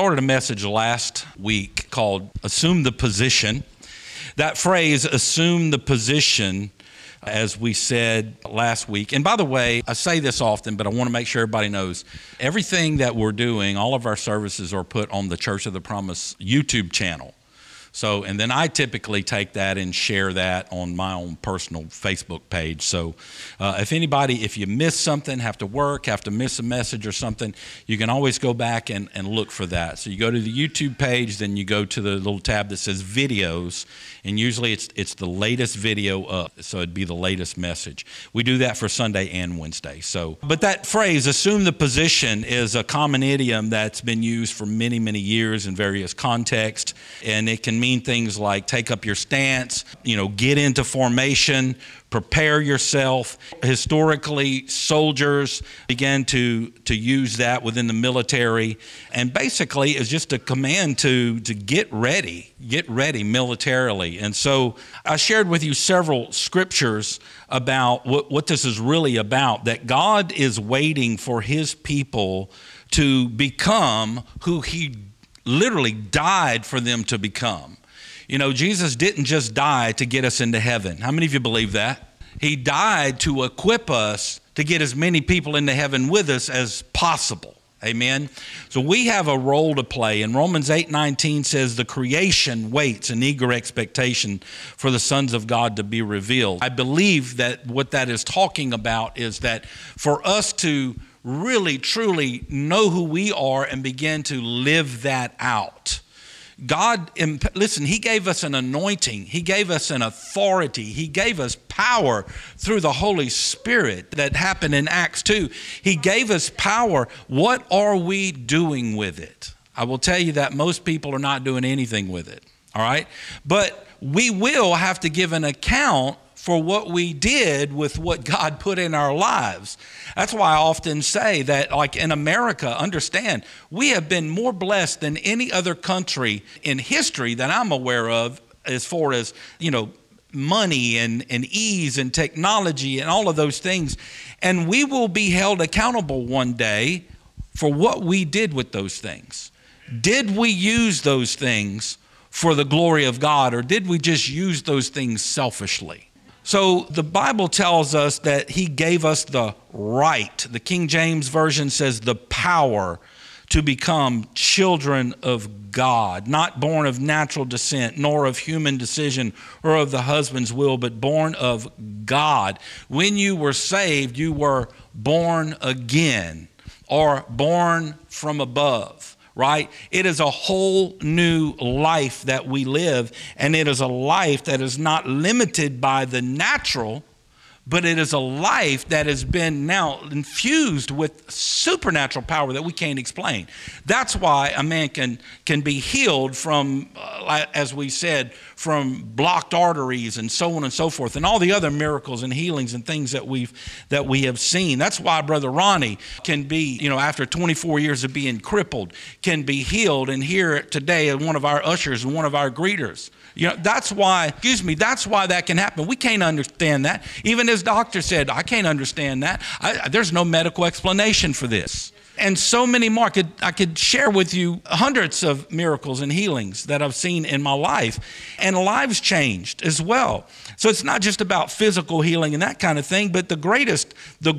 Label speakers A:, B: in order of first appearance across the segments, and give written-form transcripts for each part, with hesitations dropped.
A: started a message last week called Assume the Position. That phrase, assume the position, as we said last week. And by the way, I say this often, but I want to make sure everybody knows everything that we're doing, all of our services are put on the Church of the Promise YouTube channel. So, and then I typically take that and share that on my own personal Facebook page. So if you miss something, have to work, have to miss a message or something, you can always go back and look for that. So you go to the YouTube page, then you go to the little tab that says videos, and usually it's the latest video up. So it'd be the latest message. We do that for Sunday and Wednesday. So, but that phrase, assume the position, is a common idiom that's been used for many, many years in various contexts. And it can mean things like take up your stance, get into formation, prepare yourself. Historically, soldiers began to use that within the military, and basically it's just a command to get ready militarily. And so I shared with you several scriptures about what this is really about, that God is waiting for his people to become who he literally died for them to become. Jesus didn't just die to get us into heaven. How many of you believe that? He died to equip us to get as many people into heaven with us as possible. Amen. So we have a role to play. And Romans 8:19 says the creation waits in eager expectation for the sons of God to be revealed. I believe that what that is talking about is that for us to really, truly know who we are and begin to live that out. God, listen, he gave us an anointing. He gave us an authority. He gave us power through the Holy Spirit that happened in Acts 2. He gave us power. What are we doing with it? I will tell you that most people are not doing anything with it, all right? But we will have to give an account for what we did with what God put in our lives. That's why I often say that, like in America, understand, we have been more blessed than any other country in history that I'm aware of, as far as, money and ease and technology and all of those things. And we will be held accountable one day for what we did with those things. Did we use those things for the glory of God, or did we just use those things selfishly? So the Bible tells us that he gave us the right. The King James Version says the power to become children of God, not born of natural descent, nor of human decision or of the husband's will, but born of God. When you were saved, you were born again, or born from above. Right? It is a whole new life that we live, and it is a life that is not limited by the natural, but it is a life that has been now infused with supernatural power that we can't explain. That's why a man can be healed from, as we said, from blocked arteries and so on and so forth, and all the other miracles and healings and things that we have seen. That's why Brother Ronnie can be, after 24 years of being crippled, can be healed, and here today one of our ushers and one of our greeters. That's why that can happen. We can't understand that. Even his doctor said, I can't understand that. There's no medical explanation for this. And so many more. I could share with you hundreds of miracles and healings that I've seen in my life, and lives changed as well. So it's not just about physical healing and that kind of thing, but the greatest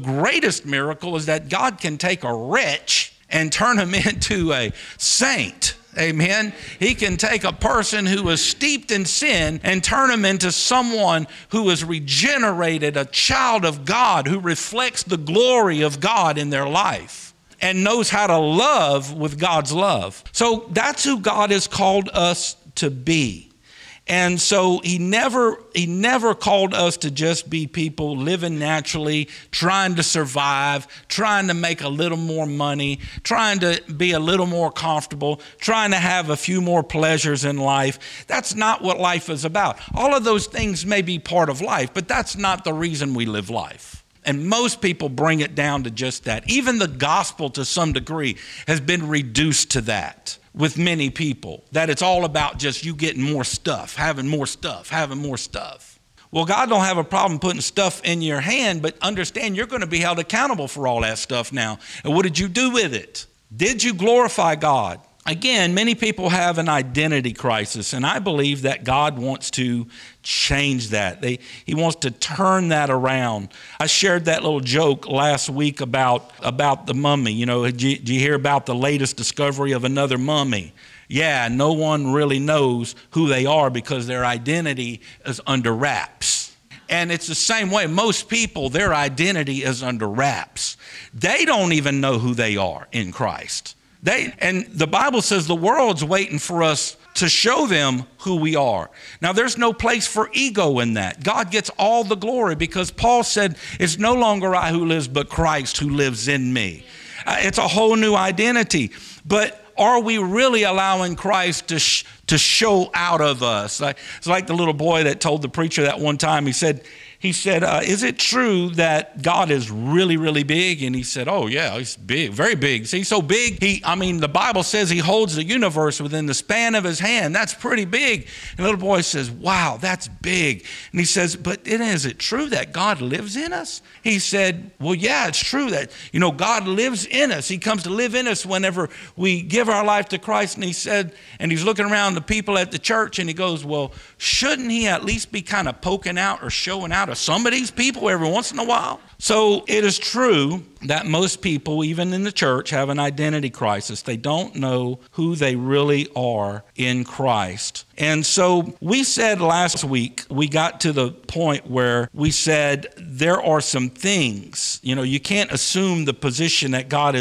A: miracle is that God can take a wretch and turn him into a saint. Amen. He can take a person who is steeped in sin and turn him into someone who is regenerated, a child of God who reflects the glory of God in their life and knows how to love with God's love. So that's who God has called us to be. And so he never called us to just be people living naturally, trying to survive, trying to make a little more money, trying to be a little more comfortable, trying to have a few more pleasures in life. That's not what life is about. All of those things may be part of life, but that's not the reason we live life. And most people bring it down to just that. Even the gospel, to some degree, has been reduced to that with many people, that it's all about just you getting more stuff, having more stuff, having more stuff. Well, God don't have a problem putting stuff in your hand, but understand you're going to be held accountable for all that stuff now. And what did you do with it? Did you glorify God? again, many people have an identity crisis, and I believe that God wants to change that. He wants to turn that around. I shared that little joke last week about the mummy. You know, did you hear about the latest discovery of another mummy? Yeah, no one really knows who they are because their identity is under wraps. And it's the same way. Most people, their identity is under wraps. They don't even know who they are in Christ. And the Bible says the world's waiting for us to show them who we are. Now, there's no place for ego in that. God gets all the glory because Paul said, it's no longer I who lives, but Christ who lives in me. It's a whole new identity. But are we really allowing Christ to show out of us? It's like the little boy that told the preacher that one time. He said, is it true that God is really, really big? And he said, oh, yeah, he's big, very big. See, so big, the Bible says he holds the universe within the span of his hand. That's pretty big. And the little boy says, wow, that's big. And he says, but is it true that God lives in us? He said, well, yeah, it's true that, God lives in us. He comes to live in us whenever we give our life to Christ. And he said, and he's looking around the people at the church and he goes, well, shouldn't he at least be kind of poking out or showing out of some of these people every once in a while? So it is true that most people, even in the church, have an identity crisis. They don't know who they really are in Christ. And so we said last week, we got to the point where we said there are some things, you can't assume the position that God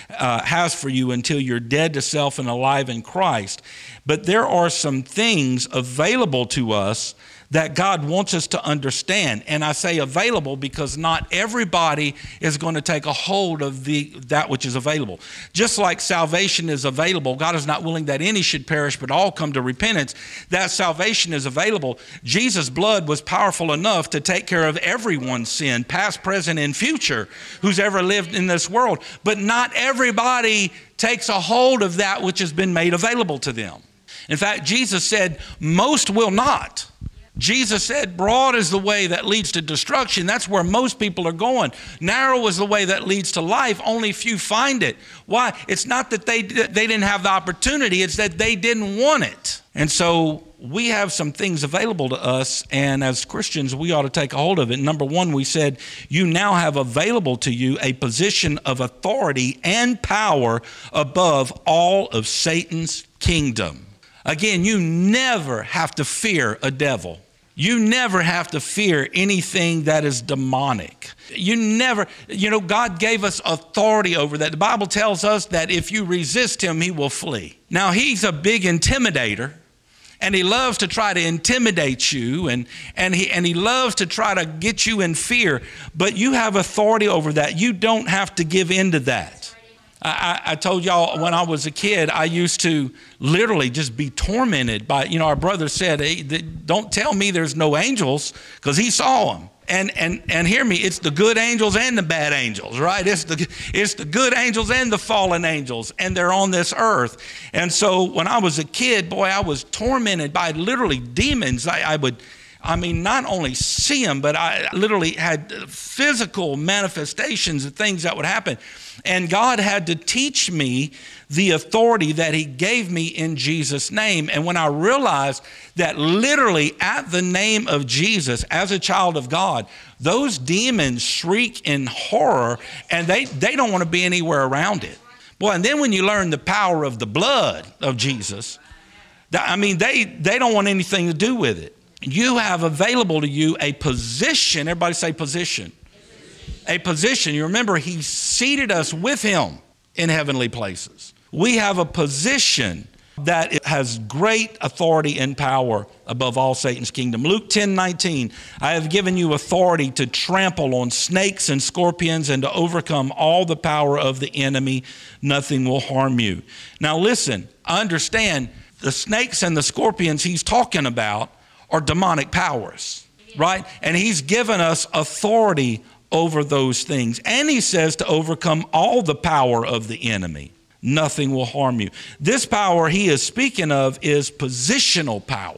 A: has for you until you're dead to self and alive in Christ. But there are some things available to us that God wants us to understand. And I say available because not everybody is going to take a hold of that which is available. Just like salvation is available, God is not willing that any should perish, but all come to repentance. That salvation is available. Jesus' blood was powerful enough to take care of everyone's sin, past, present, and future, who's ever lived in this world. But not everybody takes a hold of that which has been made available to them. In fact, Jesus said, most will not. Jesus said, broad is the way that leads to destruction. That's where most people are going. Narrow is the way that leads to life. Only few find it. Why? It's not that they didn't have the opportunity. It's that they didn't want it. And so we have some things available to us, and as Christians, we ought to take a hold of it. Number one, we said, you now have available to you a position of authority and power above all of Satan's kingdom. Again, you never have to fear a devil. You never have to fear anything that is demonic. You never, God gave us authority over that. The Bible tells us that if you resist him, he will flee. Now, he's a big intimidator, and he loves to try to intimidate you, and he loves to try to get you in fear, but you have authority over that. You don't have to give in to that. I told y'all when I was a kid, I used to literally just be tormented by, our brother said, hey, don't tell me there's no angels, because he saw them. And hear me, it's the good angels and the bad angels, right? It's the good angels and the fallen angels, and they're on this earth. And so when I was a kid, boy, I was tormented by literally demons. I would not only see them, but I literally had physical manifestations of things that would happen. And God had to teach me the authority that he gave me in Jesus' name. And when I realized that literally at the name of Jesus, as a child of God, those demons shriek in horror, and they don't want to be anywhere around it. Boy, and then when you learn the power of the blood of Jesus, they don't want anything to do with it. You have available to you a position. Everybody say position. A position. You remember, he seated us with him in heavenly places. We have a position that has great authority and power above all Satan's kingdom. Luke 10:19, I have given you authority to trample on snakes and scorpions and to overcome all the power of the enemy. Nothing will harm you. Now listen, understand the snakes and the scorpions he's talking about are demonic powers, right? And he's given us authority over those things. And he says to overcome all the power of the enemy. Nothing will harm you. This power he is speaking of is positional power.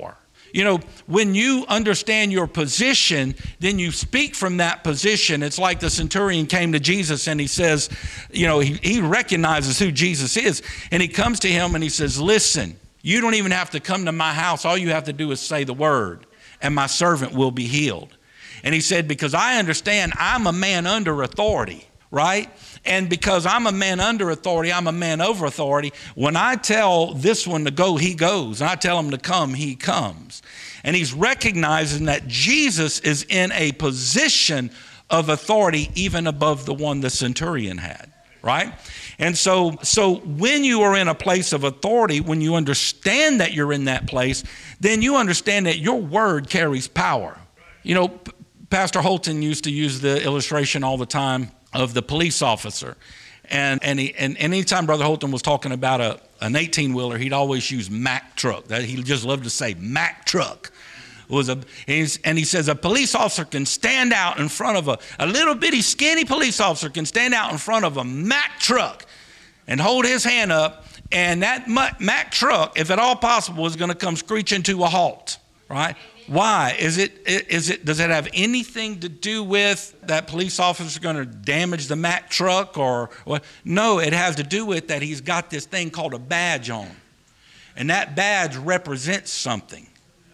A: You know, when you understand your position, then you speak from that position. It's like the centurion came to Jesus and he says, you know, he recognizes who Jesus is. And he comes to him and he says, listen, you don't even have to come to my house. All you have to do is say the word and my servant will be healed. And he said, because I understand I'm a man under authority, right? And because I'm a man under authority, I'm a man over authority. When I tell this one to go, he goes. And I tell him to come, he comes. And he's recognizing that Jesus is in a position of authority even above the one the centurion had, right? And so when you are in a place of authority, when you understand that you're in that place, then you understand that your word carries power. You know, Pastor Holton used to use the illustration all the time of the police officer. And anytime Brother Holton was talking about an 18-wheeler, he'd always use Mack truck. He just loved to say Mack truck. And he says a police officer can stand out in front of a little bitty skinny police officer can stand out in front of a Mack truck and hold his hand up, and that Mack truck, if at all possible, is going to come screeching to a halt, right? Why? Does it have anything to do with that police officer going to damage the Mack truck or what? No, it has to do with that he's got this thing called a badge on. And that badge represents something.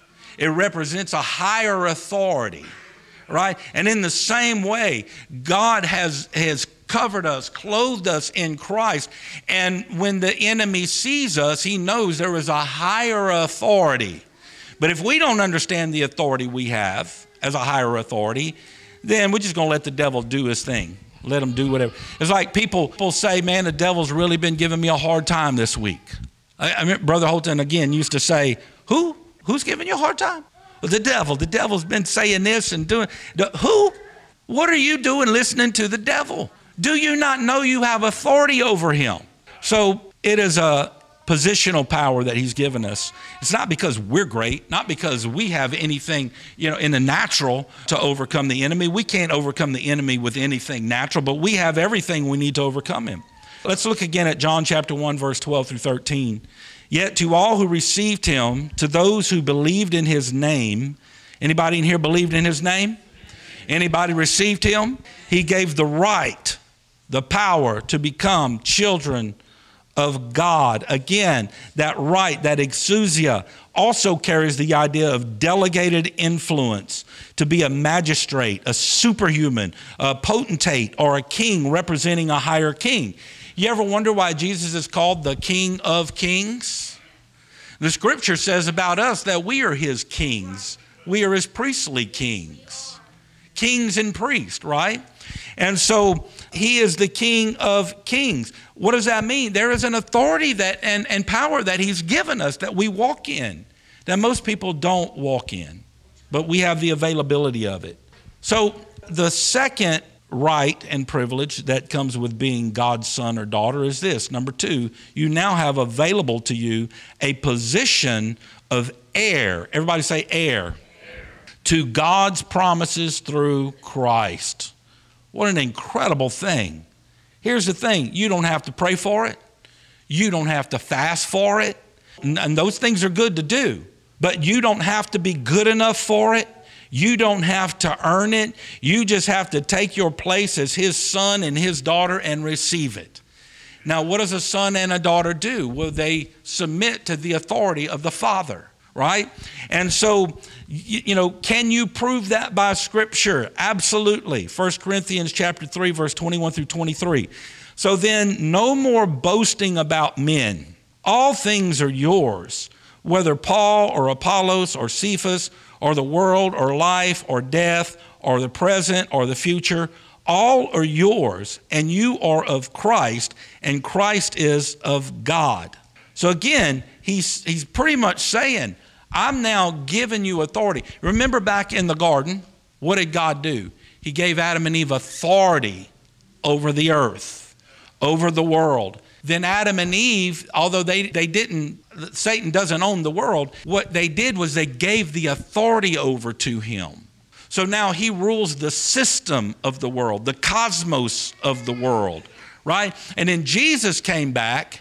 A: It represents a higher authority, right? And in the same way, God has covered us, clothed us in Christ. And when the enemy sees us, he knows there is a higher authority. But if we don't understand the authority we have as a higher authority, then we're just going to let the devil do his thing. Let him do whatever. It's like people say, man, the devil's really been giving me a hard time this week. I mean, Brother Holton, again, used to say, who? Who's giving you a hard time? Well, the devil. The devil's been saying this and doing. Who? What are you doing listening to the devil? Do you not know you have authority over him? So it is a positional power that he's given us. It's not because we're great, not because we have anything, in the natural to overcome the enemy. We can't overcome the enemy with anything natural, but we have everything we need to overcome him. Let's look again at John chapter 1, verse 12 through 13. Yet to all who received him, to those who believed in his name, anybody in here believed in his name? Anybody received him? He gave the right, the power to become children of God. Again, that right, that exousia, also carries the idea of delegated influence, to be a magistrate, a superhuman, a potentate, or a king representing a higher king. You ever wonder why Jesus is called the King of Kings? The scripture says about us that we are his kings. We are his priestly kings. Kings and priests, right? And so he is the King of Kings. What does that mean? There is an authority that and power that he's given us that we walk in, that most people don't walk in, but we have the availability of it. So the second right and privilege that comes with being God's son or daughter is this. Number two, you now have available to you a position of heir. Everybody say heir. To God's promises through Christ. What an incredible thing. Here's the thing. You don't have to pray for it. You don't have to fast for it. And those things are good to do. But you don't have to be good enough for it. You don't have to earn it. You just have to take your place as his son and his daughter and receive it. Now, what does a son and a daughter do? Well, they submit to the authority of the father, right? And so, can you prove that by scripture? Absolutely. 1 Corinthians chapter 3, verse 21 through 23. So then, no more boasting about men. All things are yours, whether Paul or Apollos or Cephas or the world or life or death or the present or the future, all are yours, and you are of Christ, and Christ is of God. So again, he's pretty much saying, I'm now giving you authority. Remember back in the garden, what did God do? He gave Adam and Eve authority over the earth, over the world. Then Adam and Eve, although they didn't, Satan doesn't own the world, what they did was they gave the authority over to him. So now he rules the system of the world, the cosmos of the world, right? And then Jesus came back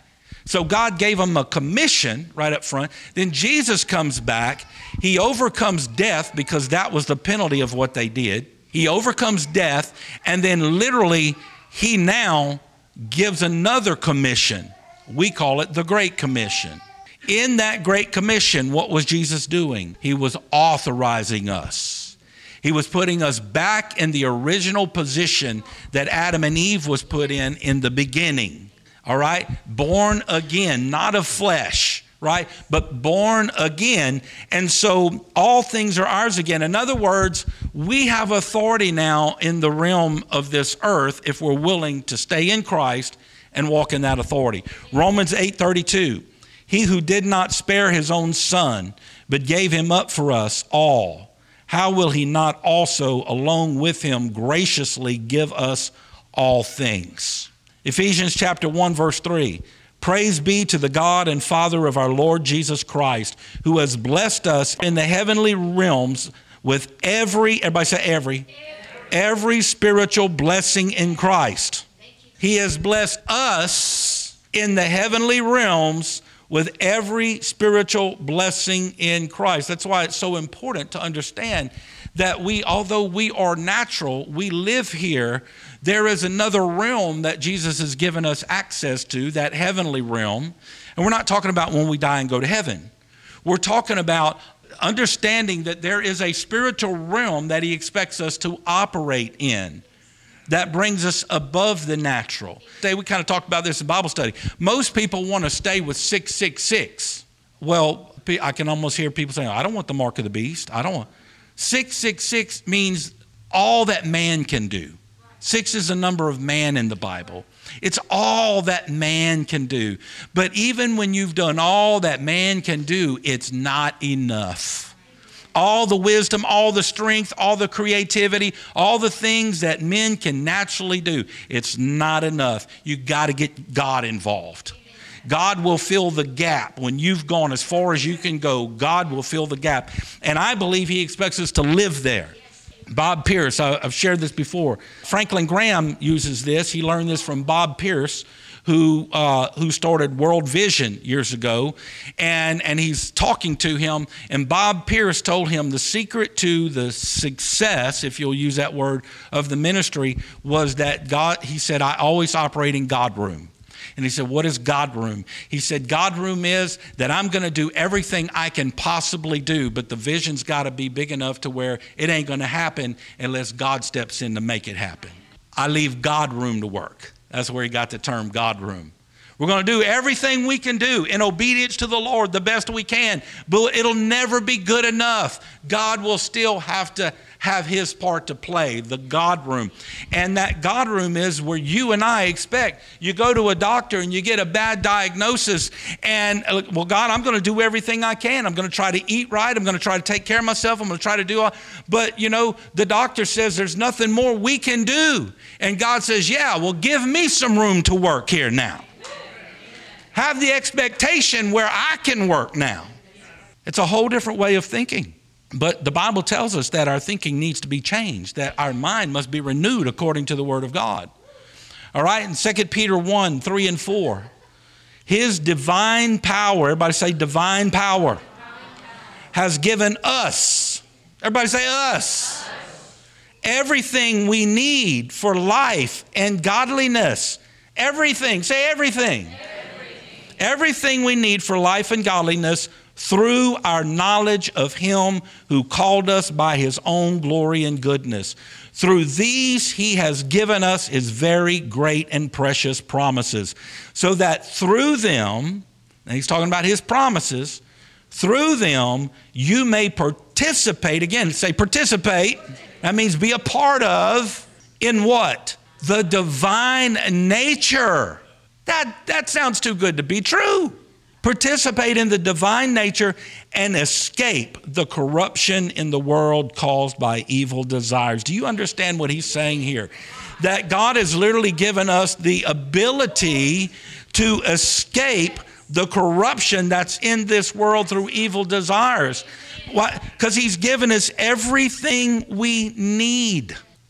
A: So God gave them a commission right up front. Then Jesus comes back. He overcomes death because that was the penalty of what they did. He overcomes death, and then literally he now gives another commission. We call it the Great Commission. In that Great Commission, what was Jesus doing? He was authorizing us. He was putting us back in the original position that Adam and Eve was put in the beginning. All right? Born again, not of flesh, right? But born again. And so all things are ours again. In other words, we have authority now in the realm of this earth if we're willing to stay in Christ and walk in that authority. Romans 8:32, he who did not spare his own son, but gave him up for us all, how will he not also along with him graciously give us all things? Ephesians chapter 1, verse 3. Praise be to the God and Father of our Lord Jesus Christ, who has blessed us in the heavenly realms with everybody say every spiritual blessing in Christ. He has blessed us in the heavenly realms with every spiritual blessing in Christ. That's why it's so important to understand that although we are natural, we live here, there is another realm that Jesus has given us access to, that heavenly realm. And we're not talking about when we die and go to heaven. We're talking about understanding that there is a spiritual realm that he expects us to operate in that brings us above the natural. Today we kind of talked about this in Bible study. Most people want to stay with 666. Well, I can almost hear people saying, I don't want the mark of the beast. I don't want. 666 means all that man can do. 6 is a number of man in the Bible. It's all that man can do. But even when you've done all that man can do, it's not enough. All the wisdom, all the strength, all the creativity, all the things that men can naturally do, it's not enough. You got to get God involved. God will fill the gap. When you've gone as far as you can go, God will fill the gap. And I believe he expects us to live there. Bob Pierce, I've shared this before. Franklin Graham uses this. He learned this from Bob Pierce, who started World Vision years ago. And he's talking to him. And Bob Pierce told him the secret to the success, if you'll use that word, of the ministry was that God, he said, I always operate in God room. And he said, what is God room? He said, God room is that I'm going to do everything I can possibly do, but the vision's got to be big enough to where it ain't going to happen unless God steps in to make it happen. I leave God room to work. That's where he got the term God room. We're going to do everything we can do in obedience to the Lord the best we can, but it'll never be good enough. God will still have to have his part to play, the God room. And that God room is where you and I expect. You go to a doctor and you get a bad diagnosis and, well, God, I'm going to do everything I can. I'm going to try to eat right. I'm going to try to take care of myself. I'm going to try to do all. But, the doctor says there's nothing more we can do. And God says, yeah, well, give me some room to work here now. Have the expectation where I can work now. It's a whole different way of thinking. But the Bible tells us that our thinking needs to be changed, that our mind must be renewed according to the Word of God. All right, in 2 Peter 1, 3 and 4, his divine power, everybody say divine power, has given us, everybody say us, everything we need for life and godliness. Everything, say everything. Everything we need for life and godliness through our knowledge of him who called us by his own glory and goodness. Through these he has given us his very great and precious promises, so that through them, and he's talking about his promises, through them you may participate, again, say participate, that means be a part of, in what? The divine nature. That sounds too good to be true. Participate in the divine nature and escape the corruption in the world caused by evil desires. Do you understand what he's saying here? That God has literally given us the ability to escape the corruption that's in this world through evil desires. Why? Because he's given us everything we need.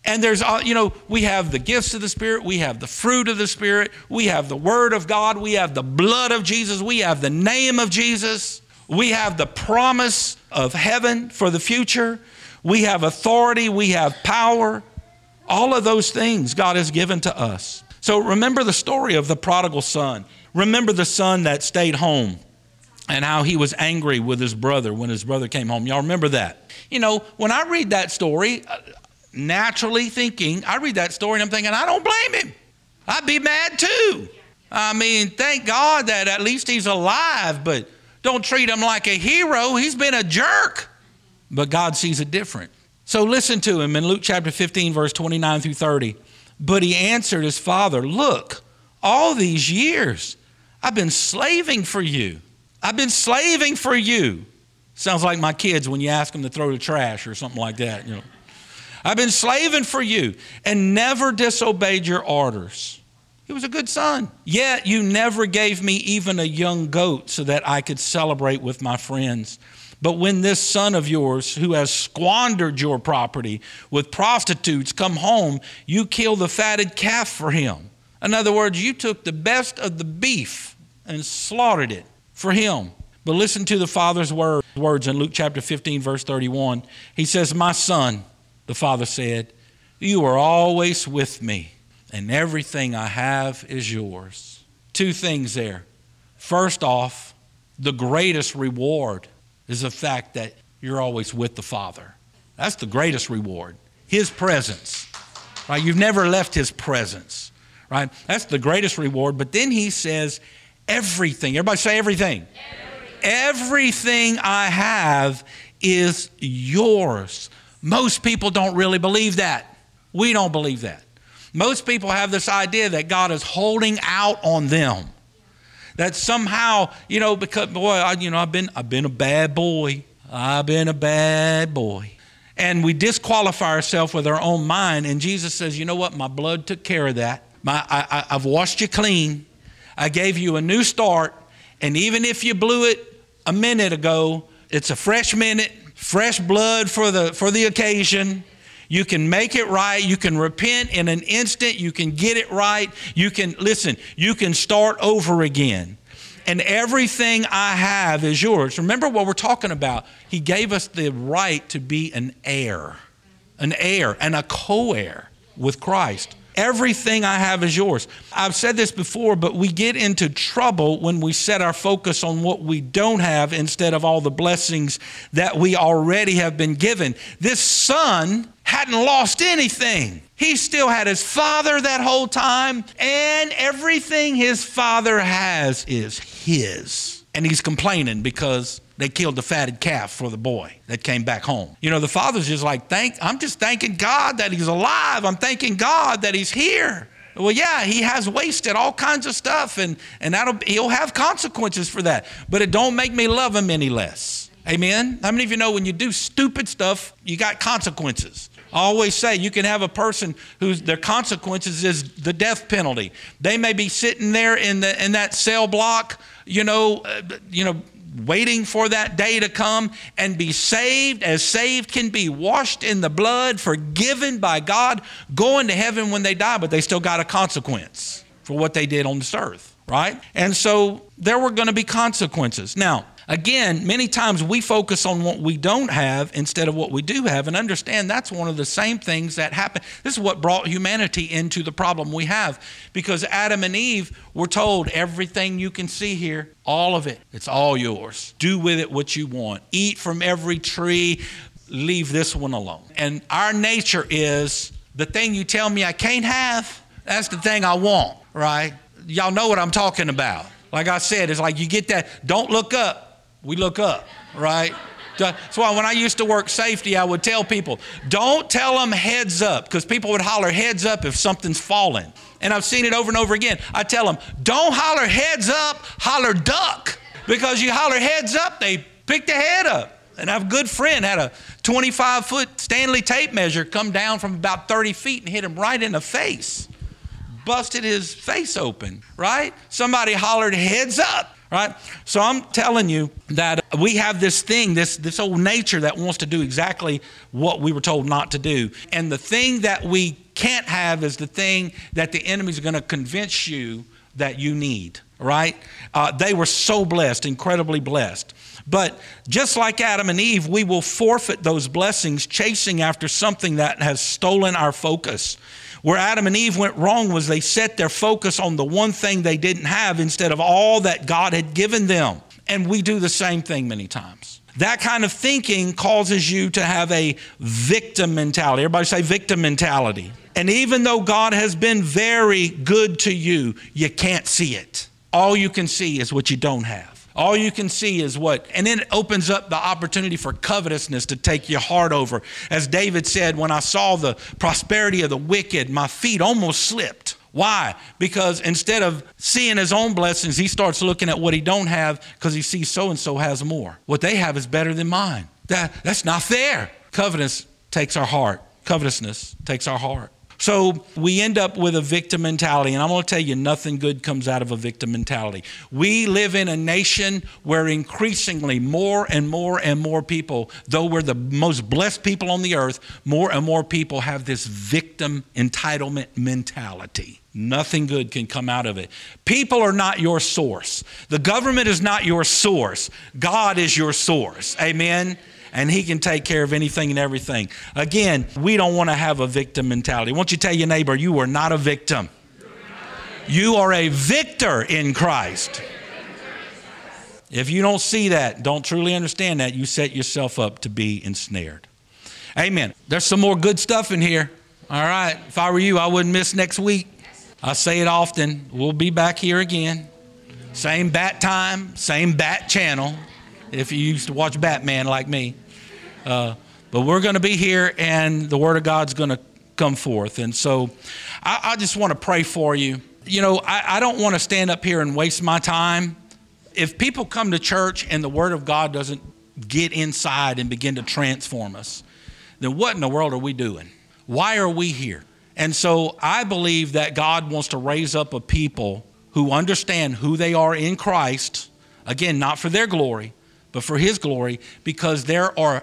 A: And there's, we have the gifts of the Spirit. We have the fruit of the Spirit. We have the Word of God. We have the blood of Jesus. We have the name of Jesus. We have the promise of heaven for the future. We have authority. We have power. All of those things God has given to us. So remember the story of the prodigal son. Remember the son that stayed home and how he was angry with his brother when his brother came home. Y'all remember that? When I read that story, naturally thinking, I read that story and I'm thinking, I don't blame him. I'd be mad too. I mean, thank God that at least he's alive, but don't treat him like a hero. He's been a jerk. But God sees it different. So listen to him in Luke chapter 15, verse 29 through 30. But he answered his father, look, all these years I've been slaving for you. I've been slaving for you. Sounds like my kids when you ask them to throw the trash or something like that. I've been slaving for you and never disobeyed your orders. He was a good son. Yet you never gave me even a young goat so that I could celebrate with my friends. But when this son of yours who has squandered your property with prostitutes come home, you kill the fatted calf for him. In other words, you took the best of the beef and slaughtered it for him. But listen to the father's words in Luke chapter 15, verse 31. He says, my son, the father said, you are always with me, and everything I have is yours. Two things there. First off, the greatest reward is the fact that you're always with the Father. That's the greatest reward. His presence, right? You've never left his presence, right? That's the greatest reward. But then he says, everything. Everybody say everything. Everything I have is yours. Most people don't really believe that. We don't believe that. Most people have this idea that God is holding out on them. That somehow, because, boy, I've been a bad boy. I've been a bad boy. And we disqualify ourselves with our own mind. And Jesus says, you know what? My blood took care of that. I've washed you clean. I gave you a new start. And even if you blew it a minute ago, it's a fresh minute, fresh blood for the occasion. You can make it right. You can repent in an instant. You can get it right. You can start over again. And everything I have is yours. Remember what we're talking about. He gave us the right to be an heir and a co-heir with Christ. Everything I have is yours. I've said this before, but we get into trouble when we set our focus on what we don't have instead of all the blessings that we already have been given. This son hadn't lost anything. He still had his father that whole time, and everything his father has is his. And he's complaining because they killed the fatted calf for the boy that came back home. The father's just like, I'm just thanking God that he's alive. I'm thanking God that he's here. Well, yeah, he has wasted all kinds of stuff, and he'll have consequences for that. But it don't make me love him any less. Amen? How many of you know when you do stupid stuff, you got consequences? I always say you can have a person whose their consequences is the death penalty. They may be sitting there in that cell block, waiting for that day to come and be saved as saved can be, washed in the blood, forgiven by God, going to heaven when they die, but they still got a consequence for what they did on this earth, right? And so there were going to be consequences. Now, again, many times we focus on what we don't have instead of what we do have, and understand that's one of the same things that happen. This is what brought humanity into the problem we have, because Adam and Eve were told everything you can see here, all of it, it's all yours. Do with it what you want. Eat from every tree, leave this one alone. And our nature is the thing you tell me I can't have, that's the thing I want, right? Y'all know what I'm talking about. Like I said, it's like you get that, don't look up. We look up, right? That's why when I used to work safety, I would tell people, don't tell them heads up, because people would holler heads up if something's falling. And I've seen it over and over again. I tell them, don't holler heads up, holler duck. Because you holler heads up, they pick the head up. And I have a good friend had a 25-foot Stanley tape measure come down from about 30 feet and hit him right in the face. Busted his face open, right? Somebody hollered heads up. Right? So I'm telling you that we have this thing, this old nature that wants to do exactly what we were told not to do. And the thing that we can't have is the thing that the enemy's going to convince you that you need, right? They were so blessed, incredibly blessed. But just like Adam and Eve, we will forfeit those blessings chasing after something that has stolen our focus. Where Adam and Eve went wrong was they set their focus on the one thing they didn't have instead of all that God had given them. And we do the same thing many times. That kind of thinking causes you to have a victim mentality. Everybody say victim mentality. And even though God has been very good to you, you can't see it. All you can see is what you don't have. All you can see is what, and then it opens up the opportunity for covetousness to take your heart over. As David said, when I saw the prosperity of the wicked, my feet almost slipped. Why? Because instead of seeing his own blessings, he starts looking at what he don't have because he sees so-and-so has more. What they have is better than mine. That's not fair. Covetousness takes our heart. Covetousness takes our heart. So we end up with a victim mentality, and I'm going to tell you, nothing good comes out of a victim mentality. We live in a nation where increasingly more and more and more people, though we're the most blessed people on the earth, more and more people have this victim entitlement mentality. Nothing good can come out of it. People are not your source. The government is not your source. God is your source. Amen? And he can take care of anything and everything. Again, we don't want to have a victim mentality. Why don't you tell your neighbor, you are not a victim. You are a victor in Christ. If you don't see that, don't truly understand that, you set yourself up to be ensnared. Amen. There's some more good stuff in here. All right. If I were you, I wouldn't miss next week. I say it often. We'll be back here again. Same bat time, same bat channel. If you used to watch Batman like me. But we're going to be here, and the Word of God's going to come forth. And so I just want to pray for you. You know, I don't want to stand up here and waste my time. If people come to church and the Word of God doesn't get inside and begin to transform us, then what in the world are we doing? Why are we here? And so I believe that God wants to raise up a people who understand who they are in Christ, again, not for their glory, but for his glory, because there are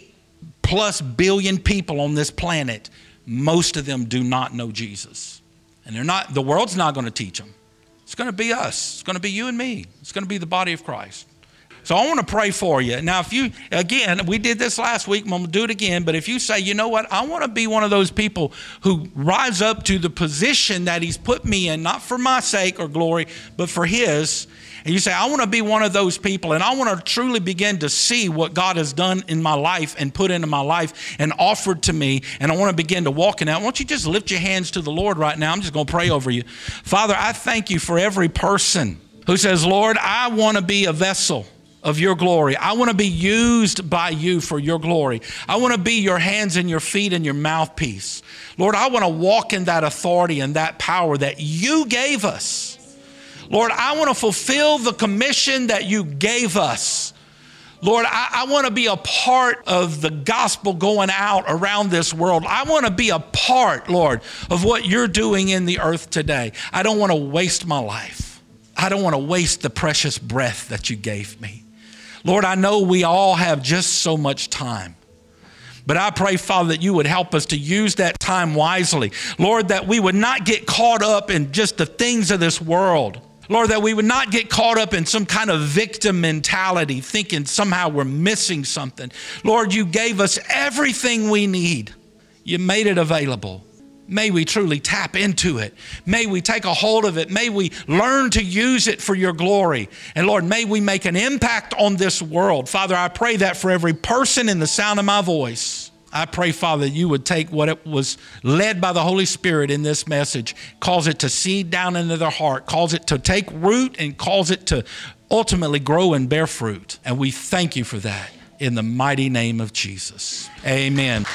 A: 8+ billion people on this planet. Most of them do not know Jesus. And the world's not going to teach them. It's going to be us. It's going to be you and me. It's going to be the body of Christ. So I want to pray for you. Now, if you, again, we did this last week, I'm going to do it again, but if you say, you know what, I want to be one of those people who rise up to the position that he's put me in, not for my sake or glory, but for his. And you say, I want to be one of those people, and I want to truly begin to see what God has done in my life and put into my life and offered to me, and I want to begin to walk in that. Why don't you just lift your hands to the Lord right now? I'm just going to pray over you. Father, I thank you for every person who says, Lord, I want to be a vessel of your glory. I want to be used by you for your glory. I want to be your hands and your feet and your mouthpiece. Lord, I want to walk in that authority and that power that you gave us. Lord, I want to fulfill the commission that you gave us. Lord, I want to be a part of the gospel going out around this world. I want to be a part, Lord, of what you're doing in the earth today. I don't want to waste my life. I don't want to waste the precious breath that you gave me. Lord, I know we all have just so much time. But I pray, Father, that you would help us to use that time wisely. Lord, that we would not get caught up in just the things of this world. Lord, that we would not get caught up in some kind of victim mentality, thinking somehow we're missing something. Lord, you gave us everything we need. You made it available. May we truly tap into it. May we take a hold of it. May we learn to use it for your glory. And Lord, may we make an impact on this world. Father, I pray that for every person in the sound of my voice. I pray, Father, you would take what it was led by the Holy Spirit in this message, cause it to seed down into their heart, cause it to take root, and cause it to ultimately grow and bear fruit. And we thank you for that in the mighty name of Jesus. Amen.